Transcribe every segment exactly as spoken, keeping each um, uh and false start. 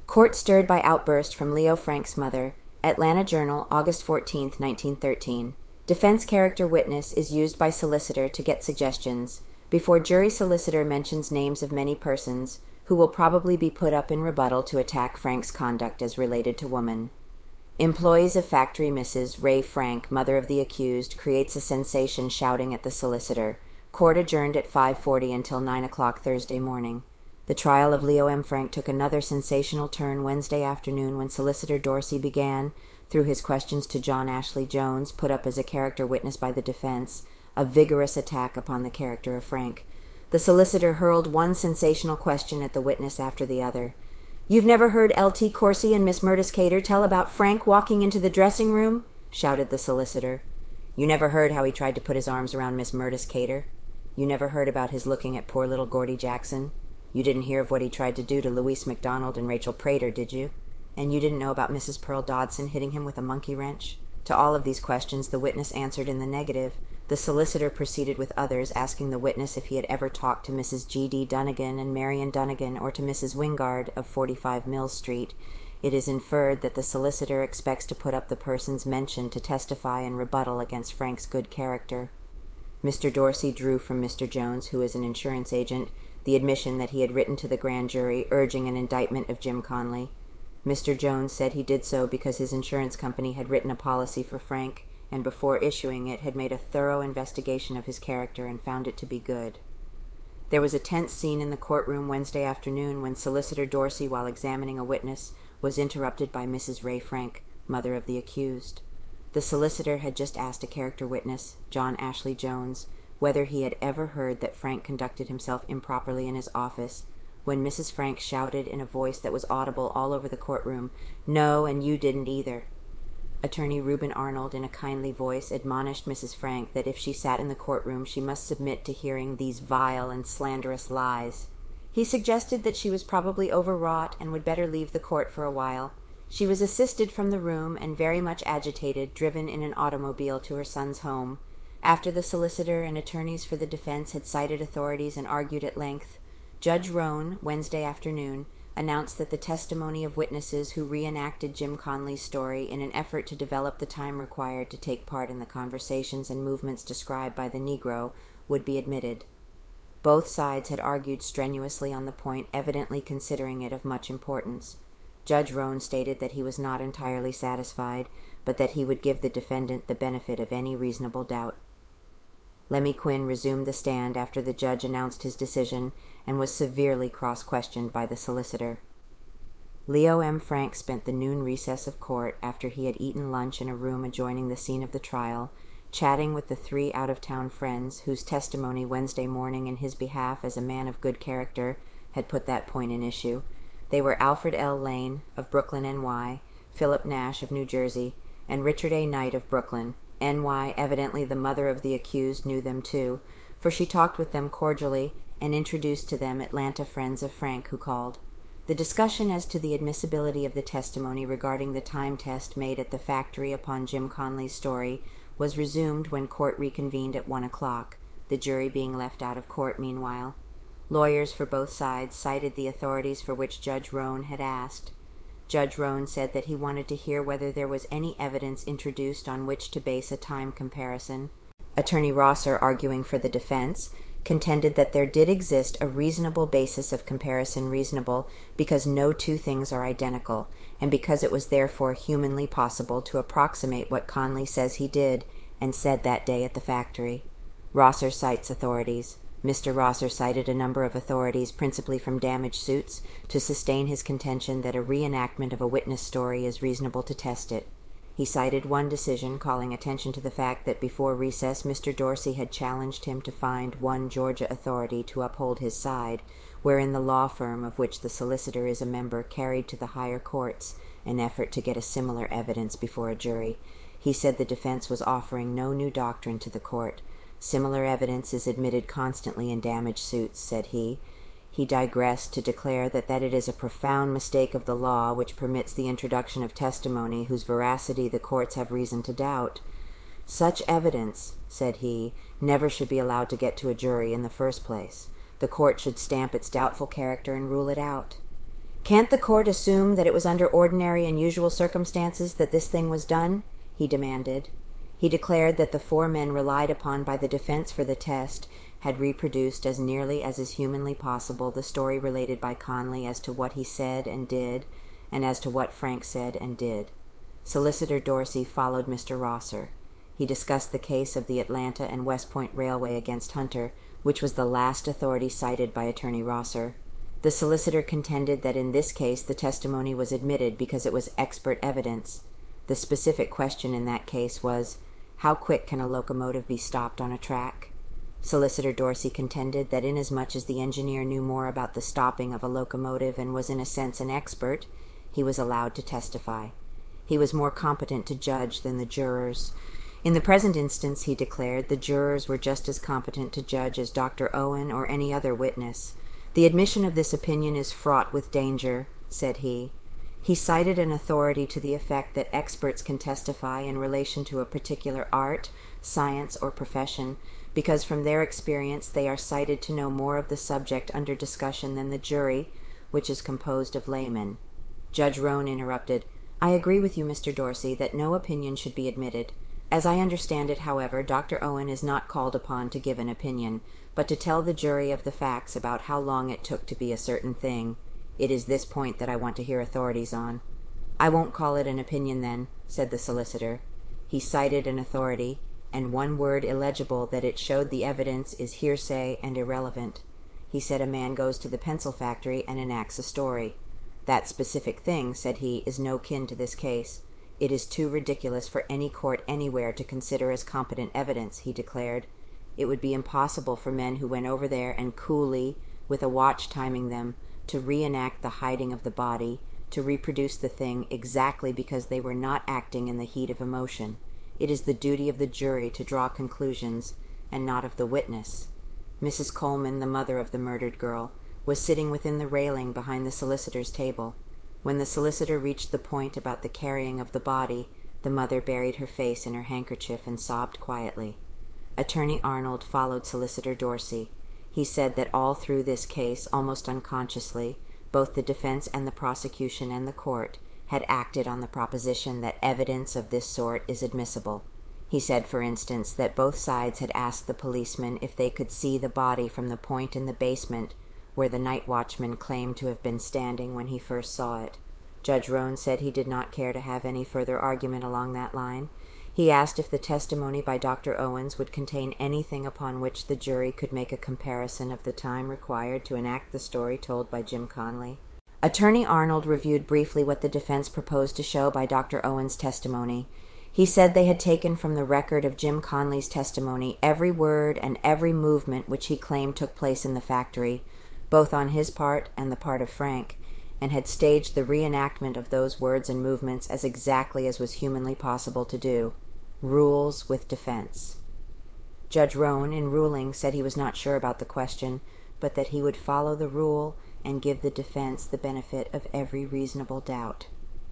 Court stirred by outburst from Leo Frank's mother. Atlanta Journal, August fourteenth, nineteen thirteen. Defense character witness is used by solicitor to get suggestions. Before jury solicitor mentions names of many persons who will probably be put up in rebuttal to attack Frank's conduct as related to woman. Employees of factory Missus Ray Frank, mother of the accused, creates a sensation shouting at the solicitor. Court adjourned at five forty until nine o'clock Thursday morning. The trial of Leo M. Frank took another sensational turn Wednesday afternoon when Solicitor Dorsey began, through his questions to John Ashley Jones, put up as a character witness by the defense, a vigorous attack upon the character of Frank. The solicitor hurled one sensational question at the witness after the other. "You've never heard L T Corsi and Miss Myrtis Cater tell about Frank walking into the dressing room?" shouted the solicitor. "You never heard how he tried to put his arms around Miss Myrtis Cater? You never heard about his looking at poor little Gordy Jackson? You didn't hear of what he tried to do to Louise MacDonald and Rachel Prater, did you? And you didn't know about Missus Pearl Dodson hitting him with a monkey wrench?" To all of these questions the witness answered in the negative. The solicitor proceeded with others, asking the witness if he had ever talked to Missus G D Dunnigan and Marion Dunnigan or to Missus Wingard of forty-five Mills Street. It is inferred that the solicitor expects to put up the persons mentioned to testify in rebuttal against Frank's good character. Mister Dorsey drew from Mister Jones, who is an insurance agent, the admission that he had written to the grand jury urging an indictment of Jim Conley. Mister Jones said he did so because his insurance company had written a policy for Frank, and before issuing it had made a thorough investigation of his character and found it to be good. There was a tense scene in the courtroom Wednesday afternoon when Solicitor Dorsey, while examining a witness, was interrupted by Missus Ray Frank, mother of the accused. The solicitor had just asked a character witness, John Ashley Jones, whether he had ever heard that Frank conducted himself improperly in his office, when Missus Frank shouted in a voice that was audible all over the courtroom, "No, and you didn't either." Attorney Reuben Arnold, in a kindly voice, admonished Missus Frank that if she sat in the courtroom she must submit to hearing these vile and slanderous lies. He suggested that she was probably overwrought and would better leave the court for a while. She was assisted from the room and, very much agitated, driven in an automobile to her son's home. After the solicitor and attorneys for the defense had cited authorities and argued at length, Judge Roan, Wednesday afternoon, announced that the testimony of witnesses who reenacted Jim Conley's story in an effort to develop the time required to take part in the conversations and movements described by the Negro would be admitted. Both sides had argued strenuously on the point, evidently considering it of much importance. Judge Roan stated that he was not entirely satisfied, but that he would give the defendant the benefit of any reasonable doubt. Lemmy Quinn resumed the stand after the judge announced his decision and was severely cross-questioned by the solicitor. Leo M. Frank spent the noon recess of court, after he had eaten lunch in a room adjoining the scene of the trial, chatting with the three out-of-town friends whose testimony Wednesday morning in his behalf as a man of good character had put that point in issue. They were Alfred L. Lane, of Brooklyn, N Y, Philip Nash, of New Jersey, and Richard A. Knight, of Brooklyn, N Y. Evidently the mother of the accused knew them too, for she talked with them cordially and introduced to them Atlanta friends of Frank who called. The discussion as to the admissibility of the testimony regarding the time test made at the factory upon Jim Conley's story was resumed when court reconvened at one o'clock, the jury being left out of court meanwhile. Lawyers for both sides cited the authorities for which Judge Roan had asked. Judge Roan said that he wanted to hear whether there was any evidence introduced on which to base a time comparison. Attorney Rosser, arguing for the defense, contended that there did exist a reasonable basis of comparison reasonable because no two things are identical, and because it was therefore humanly possible to approximate what Conley says he did and said that day at the factory. Rosser cites authorities. Mister Rosser cited a number of authorities, principally from damage suits, to sustain his contention that a reenactment of a witness story is reasonable to test it. He cited one decision calling attention to the fact that before recess Mister Dorsey had challenged him to find one Georgia authority to uphold his side, wherein the law firm of which the solicitor is a member carried to the higher courts an effort to get a similar evidence before a jury. He said the defense was offering no new doctrine to the court. Similar evidence is admitted constantly in damage suits, said he. He digressed to declare that, that it is a profound mistake of the law which permits the introduction of testimony whose veracity the courts have reason to doubt. Such evidence, said he, never should be allowed to get to a jury in the first place. The court should stamp its doubtful character and rule it out. "Can't the court assume that it was under ordinary and usual circumstances that this thing was done?" he demanded. He declared that the four men relied upon by the defense for the test had reproduced as nearly as is humanly possible the story related by Conley as to what he said and did, and as to what Frank said and did. Solicitor Dorsey followed Mister Rosser. He discussed the case of the Atlanta and West Point Railway against Hunter, which was the last authority cited by Attorney Rosser. The solicitor contended that in this case the testimony was admitted because it was expert evidence. The specific question in that case was, how quick can a locomotive be stopped on a track? Solicitor Dorsey contended that inasmuch as the engineer knew more about the stopping of a locomotive and was in a sense an expert, he was allowed to testify. He was more competent to judge than the jurors. In the present instance, he declared, the jurors were just as competent to judge as Doctor Owen or any other witness. "The admission of this opinion is fraught with danger," said he. He cited an authority to the effect that experts can testify in relation to a particular art, science, or profession, because from their experience they are cited to know more of the subject under discussion than the jury, which is composed of laymen. Judge Roan interrupted, "I agree with you, Mister Dorsey, that no opinion should be admitted. As I understand it, however, Doctor Owen is not called upon to give an opinion, but to tell the jury of the facts about how long it took to be a certain thing. It is this point that I want to hear authorities on." "I won't call it an opinion, then," said the solicitor. He cited an authority, and one word illegible that it showed the evidence is hearsay and irrelevant. He said a man goes to the pencil factory and enacts a story. "That specific thing," said he, "is no kin to this case. It is too ridiculous for any court anywhere to consider as competent evidence," he declared. "It would be impossible for men who went over there and coolly, with a watch timing them, to reenact the hiding of the body, to reproduce the thing exactly because they were not acting in the heat of emotion. It is the duty of the jury to draw conclusions, and not of the witness." Missus Coleman, the mother of the murdered girl, was sitting within the railing behind the solicitor's table. When the solicitor reached the point about the carrying of the body, the mother buried her face in her handkerchief and sobbed quietly. Attorney Arnold followed Solicitor Dorsey. He said that all through this case, almost unconsciously, both the defense and the prosecution and the court had acted on the proposition that evidence of this sort is admissible. He said, for instance, that both sides had asked the policeman if they could see the body from the point in the basement where the night watchman claimed to have been standing when he first saw it. Judge Roan said he did not care to have any further argument along that line. He asked if the testimony by Doctor Owens would contain anything upon which the jury could make a comparison of the time required to enact the story told by Jim Conley. Attorney Arnold reviewed briefly what the defense proposed to show by Doctor Owens' testimony. He said they had taken from the record of Jim Conley's testimony every word and every movement which he claimed took place in the factory, both on his part and the part of Frank, and had staged the reenactment of those words and movements as exactly as was humanly possible to do. Rules with defense. Judge Roan, in ruling, said he was not sure about the question, but that he would follow the rule and give the defense the benefit of every reasonable doubt.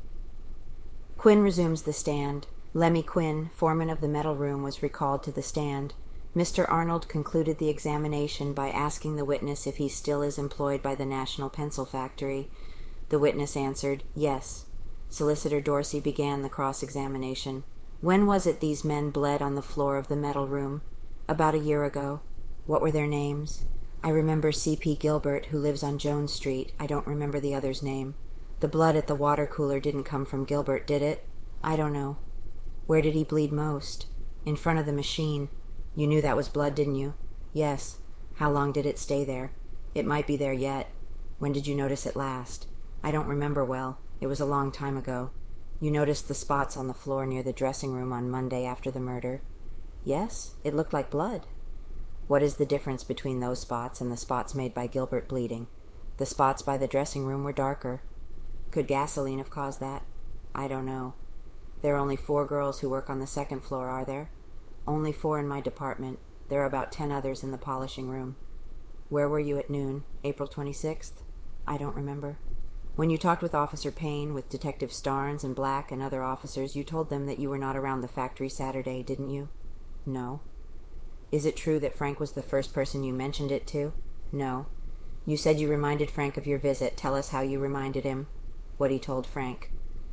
Quinn resumes the stand. Lemmy Quinn, foreman of the metal room, was recalled to the stand. Mister Arnold concluded the examination by asking the witness if he still is employed by the National Pencil Factory. The witness answered, yes. Solicitor Dorsey began the cross-examination. When was it these men bled on the floor of the metal room? About a year ago. What were their names? I remember C P Gilbert, who lives on Jones Street. I don't remember the other's name. The blood at the water cooler didn't come from Gilbert, did it? I don't know. Where did he bleed most? In front of the machine. You knew that was blood, didn't you? Yes. How long did it stay there? It might be there yet. When did you notice it last? I don't remember well. It was a long time ago. You noticed the spots on the floor near the dressing room on Monday after the murder? Yes, it looked like blood. What is the difference between those spots and the spots made by Gilbert bleeding? The spots by the dressing room were darker. Could gasoline have caused that? I don't know. There are only four girls who work on the second floor, are there? Only four in my department. There are about ten others in the polishing room. Where were you at noon, April twenty-sixth? I don't remember. When you talked with Officer Payne, with Detective Starnes and Black and other officers, you told them that you were not around the factory Saturday, didn't you? No. Is it true that Frank was the first person you mentioned it to? No. You said you reminded Frank of your visit. Tell us how you reminded him. What he told Frank.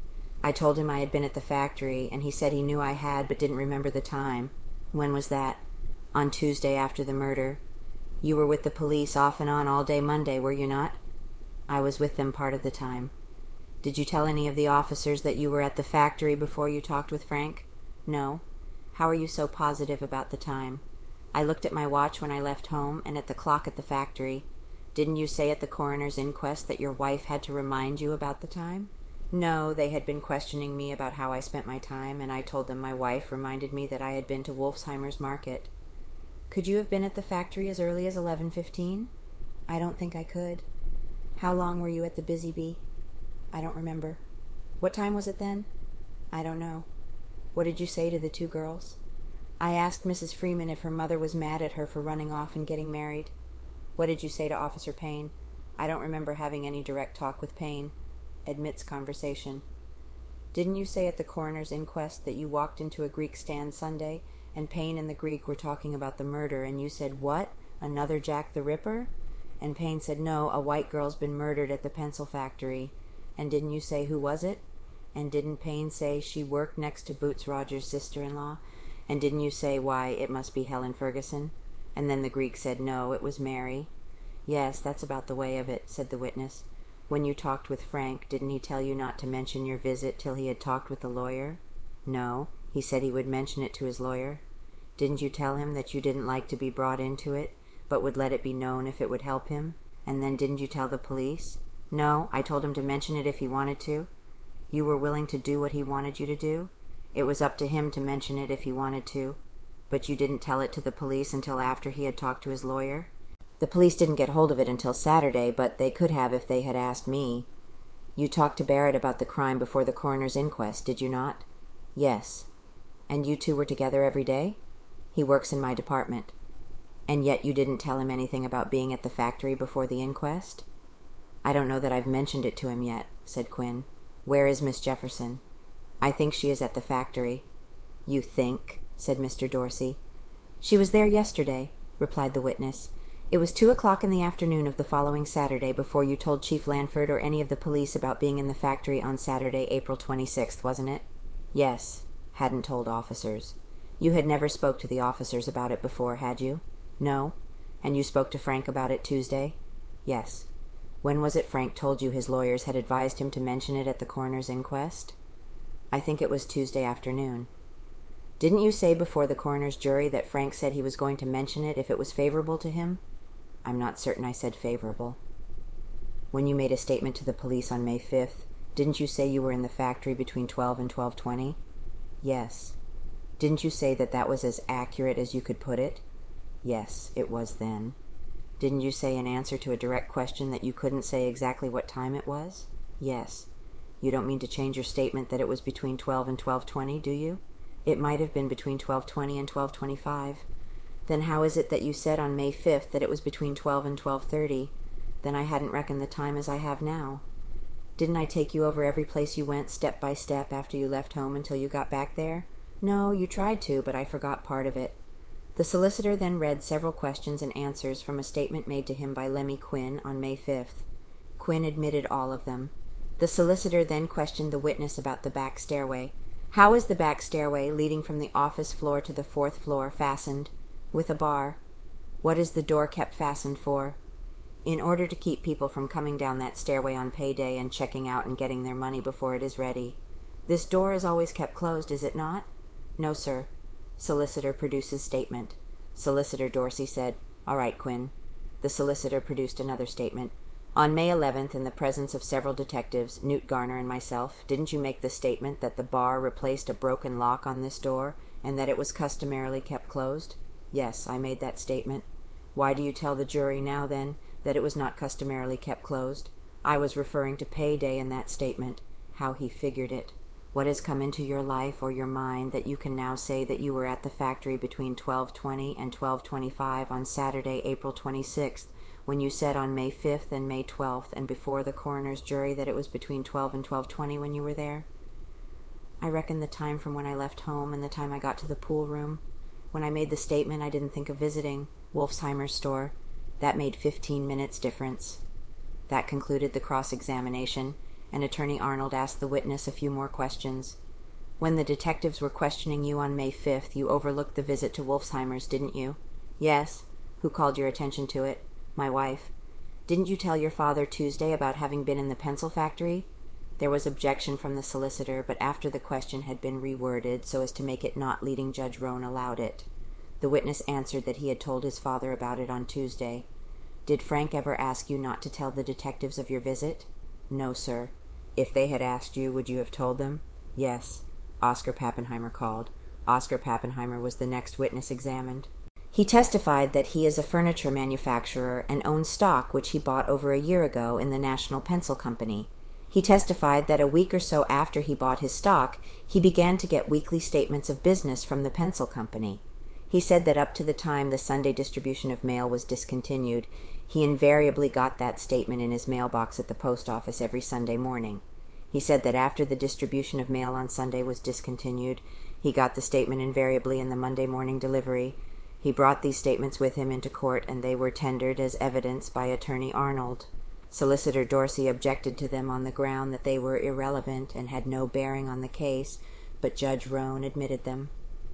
I told him I had been at the factory, and he said he knew I had but didn't remember the time. When was that? On Tuesday after the murder. You were with the police off and on all day Monday, were you not? I was with them part of the time. Did you tell any of the officers that you were at the factory before you talked with Frank? No. How are you so positive about the time? I looked at my watch when I left home and at the clock at the factory. Didn't you say at the coroner's inquest that your wife had to remind you about the time? No, they had been questioning me about how I spent my time, and I told them my wife reminded me that I had been to Wolfsheimer's Market. Could you have been at the factory as early as eleven fifteen? I don't think I could. How long were you at the Busy Bee? I don't remember. What time was it then? I don't know. What did you say to the two girls? I asked Missus Freeman if her mother was mad at her for running off and getting married. What did you say to Officer Payne? I don't remember having any direct talk with Payne. Admits conversation. Didn't you say at the coroner's inquest that you walked into a Greek stand Sunday and Payne and the Greek were talking about the murder, and you said, what? Another Jack the Ripper? And Payne said, no, a white girl's been murdered at the pencil factory. And didn't you say who was it? And didn't Payne say she worked next to Boots Rogers' sister-in-law? And didn't you say, why, it must be Helen Ferguson? And then the Greek said, no, it was Mary. Yes, that's about the way of it, said the witness. When you talked with Frank, didn't he tell you not to mention your visit till he had talked with the lawyer? No, he said he would mention it to his lawyer. Didn't you tell him that you didn't like to be brought into it, but would let it be known if it would help him? And then didn't you tell the police? No, I told him to mention it if he wanted to. You were willing to do what he wanted you to do? It was up to him to mention it if he wanted to. But you didn't tell it to the police until after he had talked to his lawyer? The police didn't get hold of it until Saturday, but they could have if they had asked me. You talked to Barrett about the crime before the coroner's inquest, did you not? Yes. And you two were together every day? He works in my department. And yet you didn't tell him anything about being at the factory before the inquest? I don't know that I've mentioned it to him yet, said Quinn. Where is Miss Jefferson? I think she is at the factory. You think, said Mister Dorsey. She was there yesterday, replied the witness. It was two o'clock in the afternoon of the following Saturday before you told Chief Lanford or any of the police about being in the factory on Saturday, April twenty-sixth, wasn't it? Yes. Hadn't told officers. You had never spoke to the officers about it before, had you? No. And you spoke to Frank about it Tuesday? Yes. When was it Frank told you his lawyers had advised him to mention it at the coroner's inquest? I think it was Tuesday afternoon. Didn't you say before the coroner's jury that Frank said he was going to mention it if it was favorable to him? I'm not certain I said favorable. When you made a statement to the police on May fifth, didn't you say you were in the factory between twelve and twelve twenty? Yes. Didn't you say that that was as accurate as you could put it? Yes, it was then. Didn't you say in answer to a direct question that you couldn't say exactly what time it was? Yes. You don't mean to change your statement that it was between twelve and twelve twenty, do you? It might have been between twelve twenty and twelve twenty-five. Then how is it that you said on May fifth that it was between twelve and twelve thirty? Then I hadn't reckoned the time as I have now. Didn't I take you over every place you went, step by step, after you left home until you got back there? No, you tried to, but I forgot part of it. The solicitor then read several questions and answers from a statement made to him by Lemmy Quinn on May fifth. Quinn admitted all of them. The solicitor then questioned the witness about the back stairway. How is the back stairway, leading from the office floor to the fourth floor, fastened? With a bar. What is the door kept fastened for? In order to keep people from coming down that stairway on payday and checking out and getting their money before it is ready. This door is always kept closed, is it not? No, sir. Solicitor produces statement. Solicitor Dorsey said, All right, Quinn. The solicitor produced another statement. On May eleventh, in the presence of several detectives, Newt Garner and myself, didn't you make the statement that the bar replaced a broken lock on this door, and that it was customarily kept closed? Yes, I made that statement. Why do you tell the jury now, then, that it was not customarily kept closed? I was referring to payday in that statement, how he figured it. What has come into your life or your mind that you can now say that you were at the factory between twelve twenty and twelve twenty-five on Saturday, April twenty-sixth, when you said on May fifth and May twelfth and before the coroner's jury that it was between twelve and twelve twenty when you were there? I reckon the time from when I left home and the time I got to the pool room. When I made the statement, I didn't think of visiting Wolfsheimer's store. That made fifteen minutes difference. That concluded the cross-examination, and Attorney Arnold asked the witness a few more questions. When the detectives were questioning you on May fifth, you overlooked the visit to Wolfsheimer's, didn't you? Yes. Who called your attention to it? My wife. Didn't you tell your father Tuesday about having been in the pencil factory? There was objection from the solicitor, but after the question had been reworded so as to make it not leading, Judge Roan allowed it. The witness answered that he had told his father about it on Tuesday. Did Frank ever ask you not to tell the detectives of your visit? No, sir. If they had asked you, would you have told them? Yes. Oscar Pappenheimer called. Oscar Pappenheimer was the next witness examined. He testified that he is a furniture manufacturer and owns stock which he bought over a year ago in the National Pencil Company. He testified that a week or so after he bought his stock, he began to get weekly statements of business from the pencil company. He said that up to the time the Sunday distribution of mail was discontinued, he invariably got that statement in his mailbox at the post office every Sunday morning. He said that after the distribution of mail on Sunday was discontinued, he got the statement invariably in the Monday morning delivery. He brought these statements with him into court, and they were tendered as evidence by Attorney Arnold. Solicitor Dorsey objected to them on the ground that they were irrelevant and had no bearing on the case, but Judge Roan admitted them.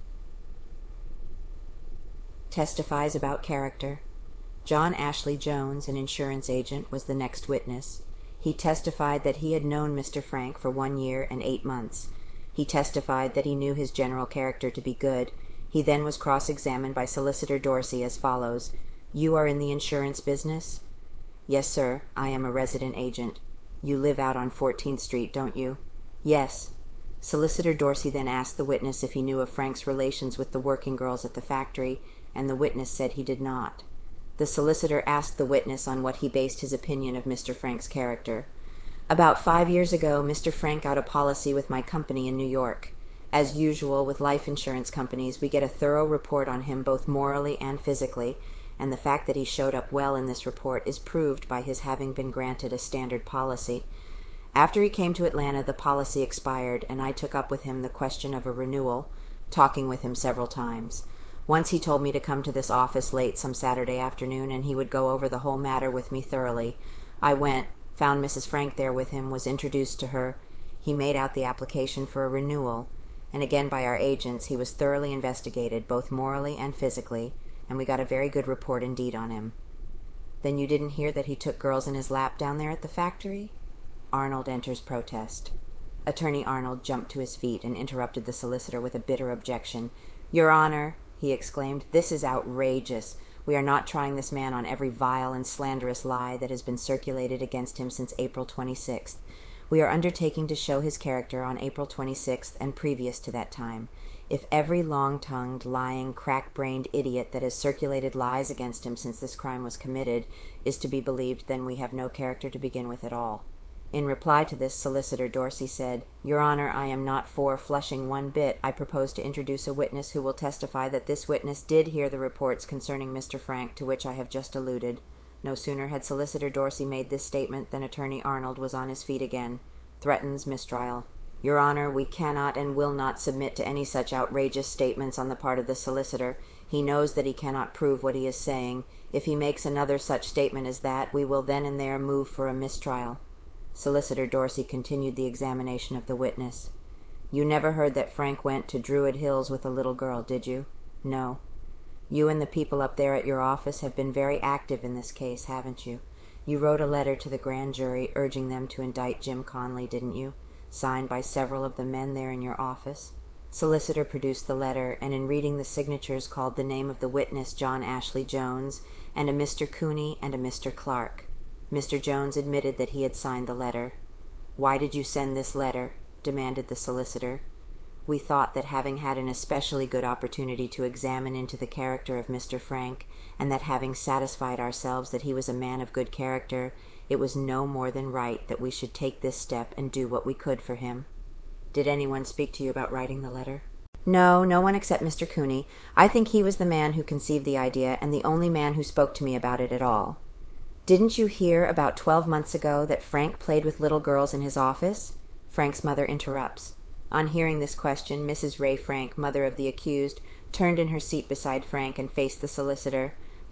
Testifies about character. John Ashley Jones, an insurance agent, was the next witness. He testified that he had known Mister Frank for one year and eight months. He testified that he knew his general character to be good. He then was cross-examined by Solicitor Dorsey as follows. You are in the insurance business? Yes, sir. I am a resident agent. You live out on fourteenth Street, don't you? Yes. Solicitor Dorsey then asked the witness if he knew of Frank's relations with the working girls at the factory, and the witness said he did not. The solicitor asked the witness on what he based his opinion of Mister Frank's character. About five years ago, Mister Frank got a policy with my company in New York. As usual with life insurance companies, we get a thorough report on him both morally and physically, and the fact that he showed up well in this report is proved by his having been granted a standard policy. After he came to Atlanta, the policy expired, and I took up with him the question of a renewal, talking with him several times. Once he told me to come to this office late some Saturday afternoon, and he would go over the whole matter with me thoroughly. I went, found Missus Frank there with him, was introduced to her. He made out the application for a renewal, and again by our agents he was thoroughly investigated, both morally and physically, and we got a very good report indeed on him. Then you didn't hear that he took girls in his lap down there at the factory? Arnold enters protest. Attorney Arnold jumped to his feet and interrupted the solicitor with a bitter objection. Your Honor, he exclaimed, this is outrageous. We are not trying this man on every vile and slanderous lie that has been circulated against him since April twenty-sixth. We are undertaking to show his character on April twenty-sixth and previous to that time. If every long-tongued, lying, crack-brained idiot that has circulated lies against him since this crime was committed is to be believed, then we have no character to begin with at all. In reply to this, Solicitor Dorsey said, Your Honor, I am not for Flushing one bit. I propose to introduce a witness who will testify that this witness did hear the reports concerning Mister Frank to which I have just alluded. No sooner had Solicitor Dorsey made this statement than Attorney Arnold was on his feet again. Threatens mistrial. Your Honor, we cannot and will not submit to any such outrageous statements on the part of the solicitor. He knows that he cannot prove what he is saying. If he makes another such statement as that, we will then and there move for a mistrial. Solicitor Dorsey continued the examination of the witness. You never heard that Frank went to Druid Hills with a little girl, did you? No. You and the people up there at your office have been very active in this case, haven't you? You wrote a letter to the grand jury urging them to indict Jim Conley, didn't you? Signed by several of the men there in your office. Solicitor produced the letter, and in reading the signatures called the name of the witness John Ashley Jones, and a Mister Cooney and a Mister Clark. Mister Jones admitted that he had signed the letter. Why did you send this letter? Demanded the solicitor. We thought that having had an especially good opportunity to examine into the character of Mister Frank, and that having satisfied ourselves that he was a man of good character, it was no more than right that we should take this step and do what we could for him. Did anyone speak to you about writing the letter? No, no one except Mister Cooney. I think he was the man who conceived the idea, and the only man who spoke to me about it at all. Didn't you hear about twelve months ago that Frank played with little girls in his office? Frank's mother interrupts. On hearing this question, Missus Ray Frank, mother of the accused, turned in her seat beside Frank and faced the solicitor.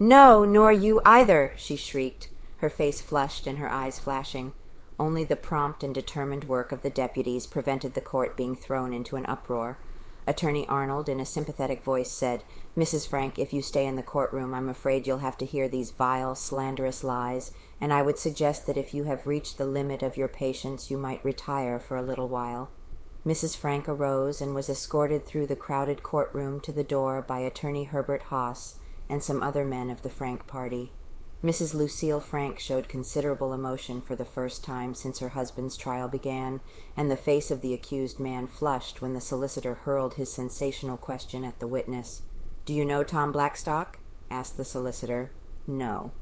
"No, nor you either," she shrieked, her face flushed and her eyes flashing. Only the prompt and determined work of the deputies prevented the court being thrown into an uproar. Attorney Arnold, in a sympathetic voice, said, "Missus Frank, if you stay in the courtroom, I'm afraid you'll have to hear these vile, slanderous lies, and I would suggest that if you have reached the limit of your patience, you might retire for a little while." Missus Frank arose and was escorted through the crowded courtroom to the door by Attorney Herbert Haas and some other men of the Frank party. Missus Lucille Frank showed considerable emotion for the first time since her husband's trial began, and the face of the accused man flushed when the solicitor hurled his sensational question at the witness. "Do you know Tom Blackstock?" asked the solicitor. "No."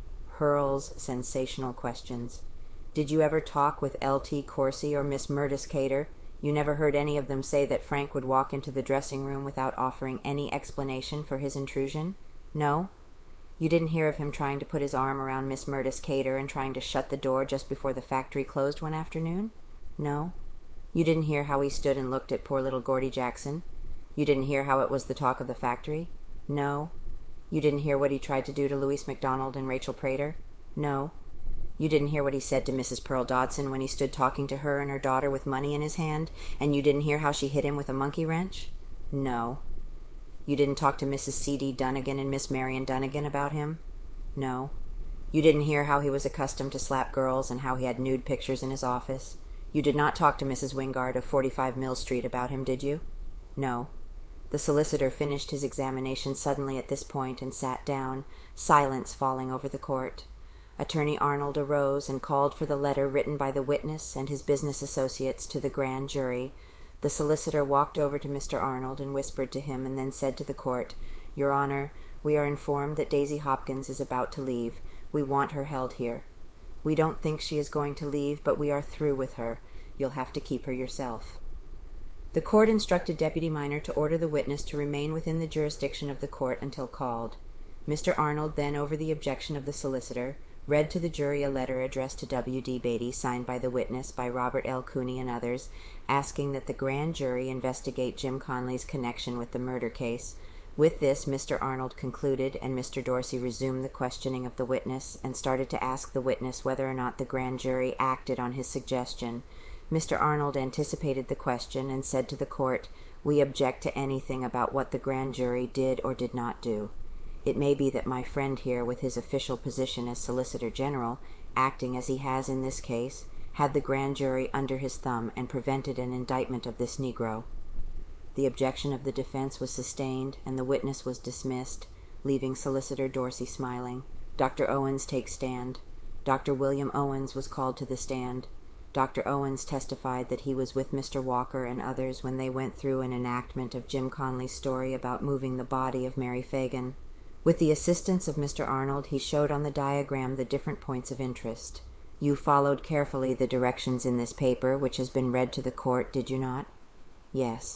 Hurls sensational questions. "Did you ever talk with L T Corsi or Miss Murtis Cater? You never heard any of them say that Frank would walk into the dressing room without offering any explanation for his intrusion? No? You didn't hear of him trying to put his arm around Miss Murtis Cater and trying to shut the door just before the factory closed one afternoon? No? You didn't hear how he stood and looked at poor little Gordy Jackson? You didn't hear how it was the talk of the factory? No? You didn't hear what he tried to do to Louise MacDonald and Rachel Prater? No? You didn't hear what he said to Missus Pearl Dodson when he stood talking to her and her daughter with money in his hand, and you didn't hear how she hit him with a monkey wrench? No. You didn't talk to Missus C D Dunnigan and Miss Marion Dunnigan about him? No. You didn't hear how he was accustomed to slap girls and how he had nude pictures in his office? You did not talk to Missus Wingard of forty-five Mill Street about him, did you? No. The solicitor finished his examination suddenly at this point and sat down, silence falling over the court. Attorney Arnold arose and called for the letter written by the witness and his business associates to the grand jury. The solicitor walked over to Mister Arnold and whispered to him, and then said to the court, "Your Honor, we are informed that Daisy Hopkins is about to leave. We want her held here. We don't think she is going to leave, but we are through with her. You'll have to keep her yourself." The court instructed Deputy Minor to order the witness to remain within the jurisdiction of the court until called. Mister Arnold then, over the objection of the solicitor, read to the jury a letter addressed to W D Beatty, signed by the witness, by Robert L. Cooney and others, asking that the grand jury investigate Jim Conley's connection with the murder case. With this, Mister Arnold concluded, and Mister Dorsey resumed the questioning of the witness and started to ask the witness whether or not the grand jury acted on his suggestion. Mister Arnold anticipated the question and said to the court, "We object to anything about what the grand jury did or did not do. It may be that my friend here, with his official position as Solicitor General, acting as he has in this case, had the grand jury under his thumb and prevented an indictment of this Negro." The objection of the defense was sustained, and the witness was dismissed, leaving Solicitor Dorsey smiling. Doctor Owens takes stand. Doctor William Owens was called to the stand. Doctor Owens testified that he was with Mister Walker and others when they went through an enactment of Jim Conley's story about moving the body of Mary Fagan. With the assistance of Mister Arnold, he showed on the diagram the different points of interest. You followed carefully the directions in this paper, which has been read to the court, did you not? Yes.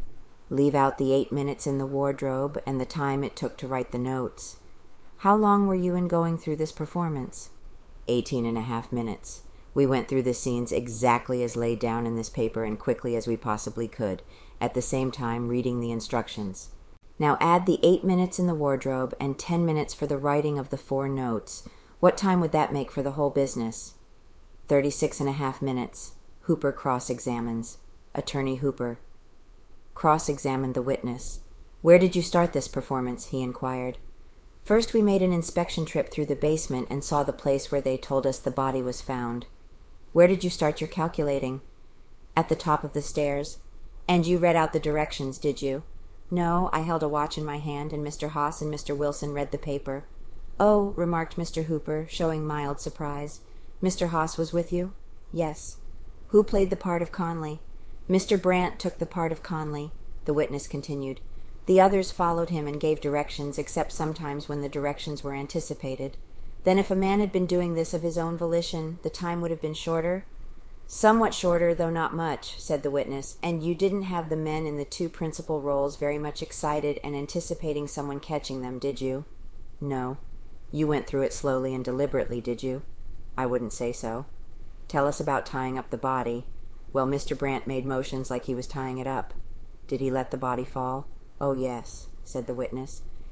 Leave out the eight minutes in the wardrobe and the time it took to write the notes. How long were you in going through this performance? Eighteen and a half minutes. We went through the scenes exactly as laid down in this paper and quickly as we possibly could, at the same time reading the instructions. Now add the eight minutes in the wardrobe and ten minutes for the writing of the four notes. What time would that make for the whole business? Thirty-six and a half minutes. Hooper cross-examines. Attorney Hooper cross-examined the witness. Where did you start this performance? He inquired. First we made an inspection trip through the basement and saw the place where they told us the body was found. Where did you start your calculating? At the top of the stairs. And you read out the directions, did you? No, I held a watch in my hand, and Mister Haas and Mister Wilson read the paper. Oh, remarked Mister Hooper, showing mild surprise. Mister Haas was with you? Yes. Who played the part of Conley? Mister Brandt took the part of Conley, the witness continued. The others followed him and gave directions, except sometimes when the directions were anticipated. Then if a man had been doing this of his own volition, the time would have been shorter? Somewhat shorter, though not much, said the witness, and you didn't have the men in the two principal roles very much excited and anticipating someone catching them, did you? No. You went through it slowly and deliberately, did you? I wouldn't say so. Tell us about tying up the body. Well, Mister Brandt made motions like he was tying it up. Did he let the body fall? Oh, yes, said the witness.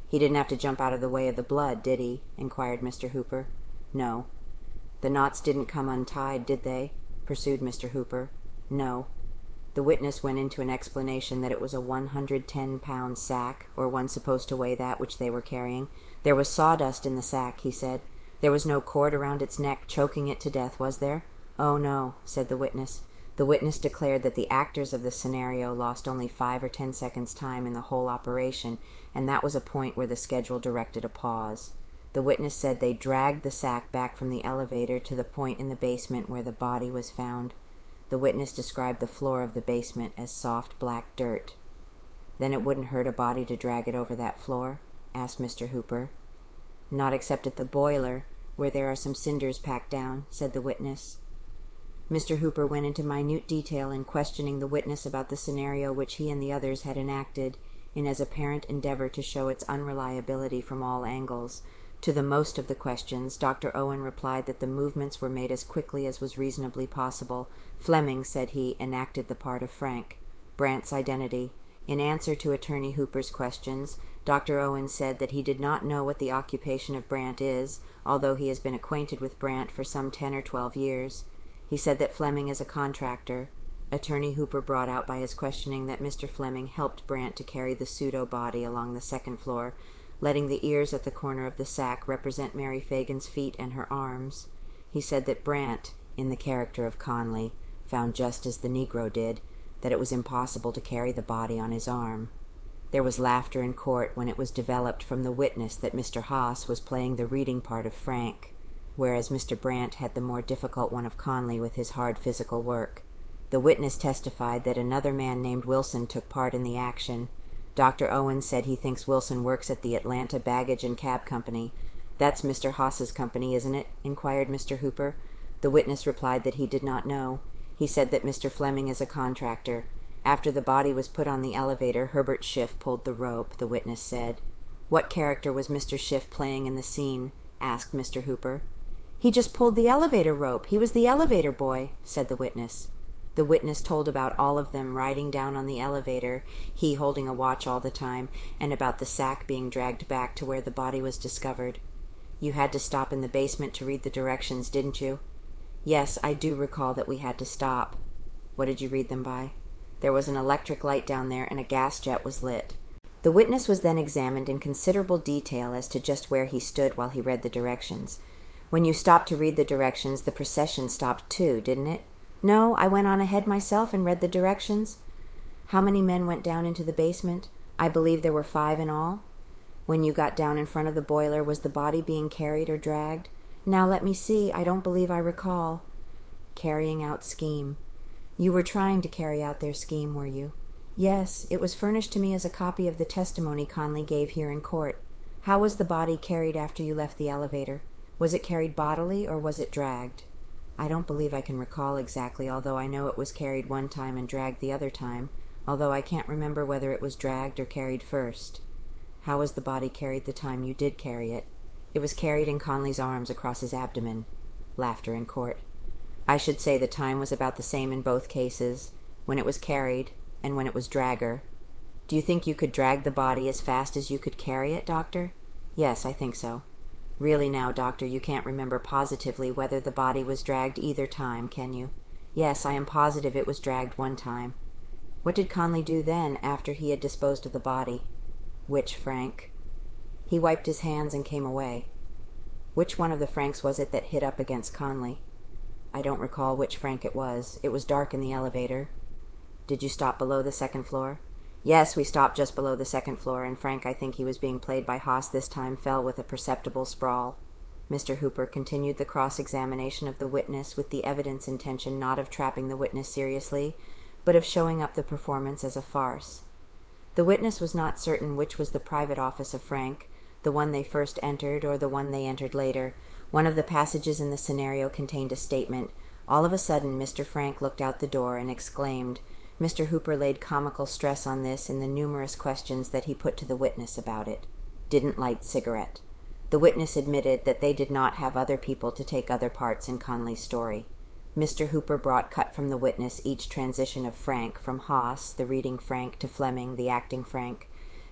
"He didn't have to jump out of the way of the blood, did he?" inquired Mister Hooper. "No." "The knots didn't come untied, did they?" pursued Mister Hooper. "No." The witness went into an explanation that it was a one hundred ten pound sack, or one supposed to weigh that which they were carrying. "There was sawdust in the sack," he said. "There was no cord around its neck choking it to death, was there?" "Oh, no," said the witness. The witness declared that the actors of the scenario lost only five or ten seconds' time in the whole operation, and that was a point where the schedule directed a pause. The witness said they dragged the sack back from the elevator to the point in the basement where the body was found. The witness described the floor of the basement as soft black dirt. "Then it wouldn't hurt a body to drag it over that floor?" asked Mister Hooper. "Not except at the boiler, where there are some cinders packed down," said the witness. Mister Hooper went into minute detail in questioning the witness about the scenario which he and the others had enacted, in as apparent endeavor to show its unreliability from all angles. To the most of the questions, Doctor Owen replied that the movements were made as quickly as was reasonably possible. Fleming, said he, enacted the part of Frank. Brandt's identity. In answer to Attorney Hooper's questions, Doctor Owen said that he did not know what the occupation of Brandt is, although he has been acquainted with Brandt for some ten or twelve years. He said that Fleming is a contractor. Attorney Hooper brought out by his questioning that Mister Fleming helped Brandt to carry the pseudo-body along the second floor, letting the ears at the corner of the sack represent Mary Fagan's feet and her arms. He said that Brandt, in the character of Conley, found just as the Negro did, that it was impossible to carry the body on his arm. There was laughter in court when it was developed from the witness that Mister Haas was playing the reading part of Frank, whereas Mister Brandt had the more difficult one of Conley with his hard physical work. The witness testified that another man named Wilson took part in the action. Doctor Owen said he thinks Wilson works at the Atlanta Baggage and Cab Company. "That's Mister Haas's company, isn't it?" inquired Mister Hooper. The witness replied that he did not know. He said that Mister Fleming is a contractor. After the body was put on the elevator, Herbert Schiff pulled the rope, the witness said. "What character was Mister Schiff playing in the scene?" asked Mister Hooper. "He just pulled the elevator rope. He was the elevator boy," said the witness. The witness told about all of them riding down on the elevator, he holding a watch all the time, and about the sack being dragged back to where the body was discovered. "You had to stop in the basement to read the directions, didn't you?" "Yes, I do recall that we had to stop." "What did you read them by?" "There was an electric light down there, and a gas jet was lit." The witness was then examined in considerable detail as to just where he stood while he read the directions. "When you stopped to read the directions, the procession stopped too, didn't it?" "No, I went on ahead myself and read the directions." "How many men went down into the basement?" "I believe there were five in all." "When you got down in front of the boiler, was the body being carried or dragged?" "Now let me see, I don't believe I recall." Carrying out scheme. "You were trying to carry out their scheme, were you?" "Yes, it was furnished to me as a copy of the testimony Conley gave here in court." "How was the body carried after you left the elevator? Was it carried bodily or was it dragged?" "I don't believe I can recall exactly, although I know it was carried one time and dragged the other time, although I can't remember whether it was dragged or carried first." "How was the body carried the time you did carry it?" "It was carried in Conley's arms across his abdomen." Laughter in court. "I should say the time was about the same in both cases, when it was carried and when it was dragger." "Do you think you could drag the body as fast as you could carry it, Doctor?" "Yes, I think so." "Really now, Doctor, you can't remember positively whether the body was dragged either time, can you?" "Yes, I am positive it was dragged one time." "What did Conley do then, after he had disposed of the body?" "Which Frank?" "He wiped his hands and came away." "Which one of the Franks was it that hit up against Conley?" "I don't recall which Frank it was. It was dark in the elevator." "Did you stop below the second floor?" "Yes, we stopped just below the second floor, and Frank, I think he was being played by Haas this time, fell with a perceptible sprawl." Mister Hooper continued the cross-examination of the witness with the evident's intention not of trapping the witness seriously, but of showing up the performance as a farce. The witness was not certain which was the private office of Frank, the one they first entered or the one they entered later. One of the passages in the scenario contained a statement. All of a sudden Mister Frank looked out the door and exclaimed. Mister Hooper laid comical stress on this in the numerous questions that he put to the witness about it. "Didn't light cigarette." The witness admitted that they did not have other people to take other parts in Conley's story. Mister Hooper brought cut from the witness each transition of Frank, from Haas, the reading Frank, to Fleming, the acting Frank.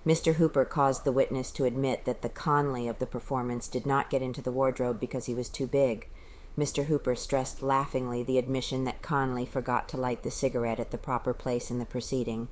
Mister Hooper caused the witness to admit that the Conley of the performance did not get into the wardrobe because he was too big. Mister Hooper stressed laughingly the admission that Conley forgot to light the cigarette at the proper place in the proceeding.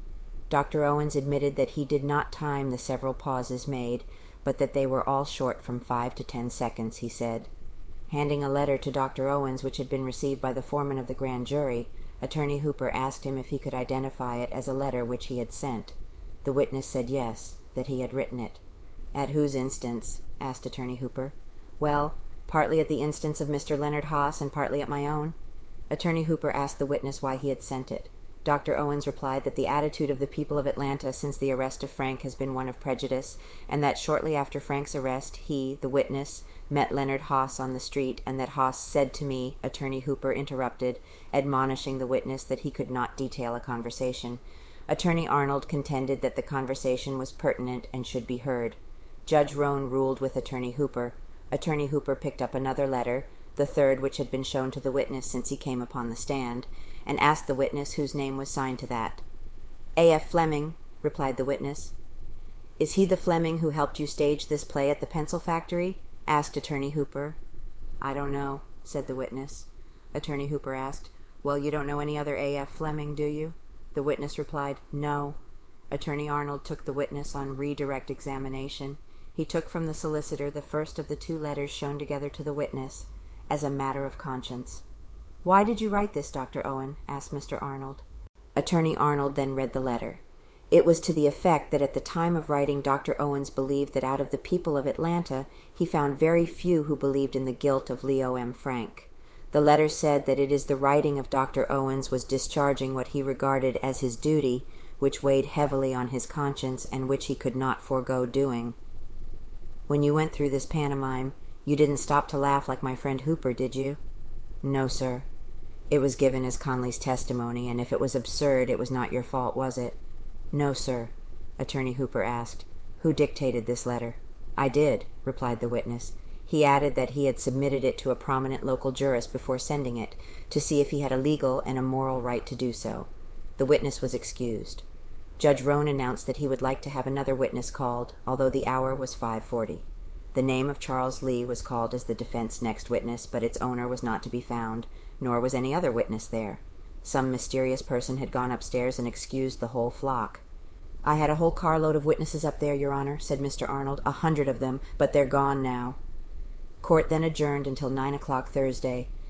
Doctor Owens admitted that he did not time the several pauses made, but that they were all short from five to ten seconds, he said. Handing a letter to Doctor Owens which had been received by the foreman of the grand jury, Attorney Hooper asked him if he could identify it as a letter which he had sent. The witness said yes, that he had written it. "At whose instance?" asked Attorney Hooper. "Well, partly at the instance of Mister Leonard Haas and partly at my own." Attorney Hooper asked the witness why he had sent it. Doctor Owens replied that the attitude of the people of Atlanta since the arrest of Frank has been one of prejudice, and that shortly after Frank's arrest he, the witness, met Leonard Haas on the street, and that Haas said to me, Attorney Hooper interrupted, admonishing the witness that he could not detail a conversation. Attorney Arnold contended that the conversation was pertinent and should be heard. Judge Roan ruled with Attorney Hooper. Attorney Hooper picked up another letter, the third which had been shown to the witness since he came upon the stand, and asked the witness whose name was signed to that. "A. F. Fleming," replied the witness. "Is he the Fleming who helped you stage this play at the pencil factory?" asked Attorney Hooper. "I don't know," said the witness. Attorney Hooper asked, "Well, you don't know any other A. F. Fleming, do you?" The witness replied, "No." Attorney Arnold took the witness on redirect examination. He took from the solicitor the first of the two letters shown together to the witness, as a matter of conscience. "Why did you write this, Doctor Owen?" asked Mister Arnold. Attorney Arnold then read the letter. It was to the effect that at the time of writing Doctor Owens believed that out of the people of Atlanta he found very few who believed in the guilt of Leo M. Frank. The letter said that it is the writing of Doctor Owens was discharging what he regarded as his duty, which weighed heavily on his conscience and which he could not forego doing. "When you went through this pantomime, you didn't stop to laugh like my friend Hooper, did you?" "No, sir." "It was given as Conley's testimony, and if it was absurd, it was not your fault, was it?" "No, sir." Attorney Hooper asked, "Who dictated this letter?" "I did," replied the witness. He added that he had submitted it to a prominent local jurist before sending it, to see if he had a legal and a moral right to do so. The witness was excused. Judge Roan announced that he would like to have another witness called, although the hour was five forty. The name of Charles Lee was called as the defense next witness, but its owner was not to be found, nor was any other witness there. Some mysterious person had gone upstairs and excused the whole flock. "I had a whole carload of witnesses up there, Your Honor," said Mister Arnold, "a hundred of them, but they're gone now." Court then adjourned until nine o'clock Thursday.